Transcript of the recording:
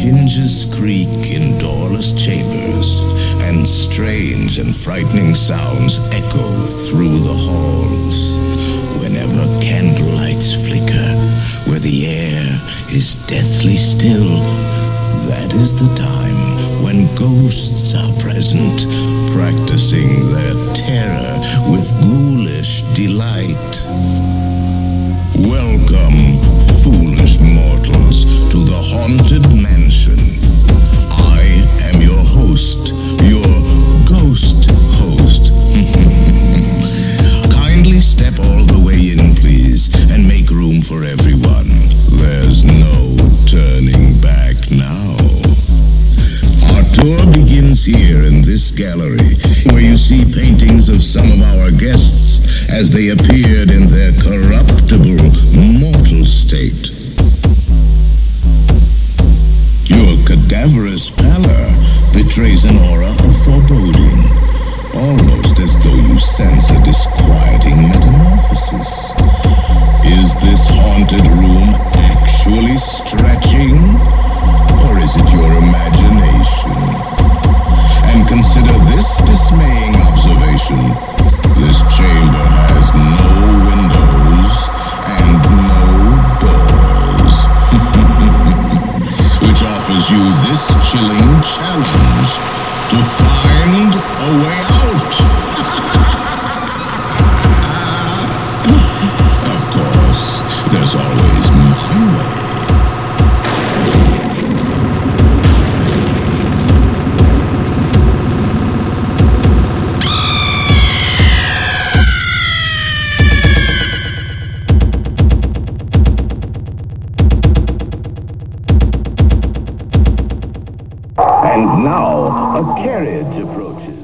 hinges creak in doorless chambers, and strange and frightening sounds echo through the halls. Whenever candlelights flicker, where the air is deathly still, that is the time when ghosts are present, practicing their terror with ghoulish delight. Welcome, foolish mortals, to the Haunted Mansion. I am your host, your ghost host. Kindly step all the way in, please, and make room for everyone. There's no turning back now. Our tour begins here in this gallery, where you see paintings of some of our guests as they appeared in their corruptible, mortal state. Your cadaverous pallor betrays an aura of foreboding, almost as though you sense a disquieting metamorphosis. Is this haunted room actually stretching, or is it your imagination? And consider this dismaying observation. This chamber has no windows and no doors, which offers you this chilling challenge to find a way out. Of course, there's always my way. And now, a carriage approaches.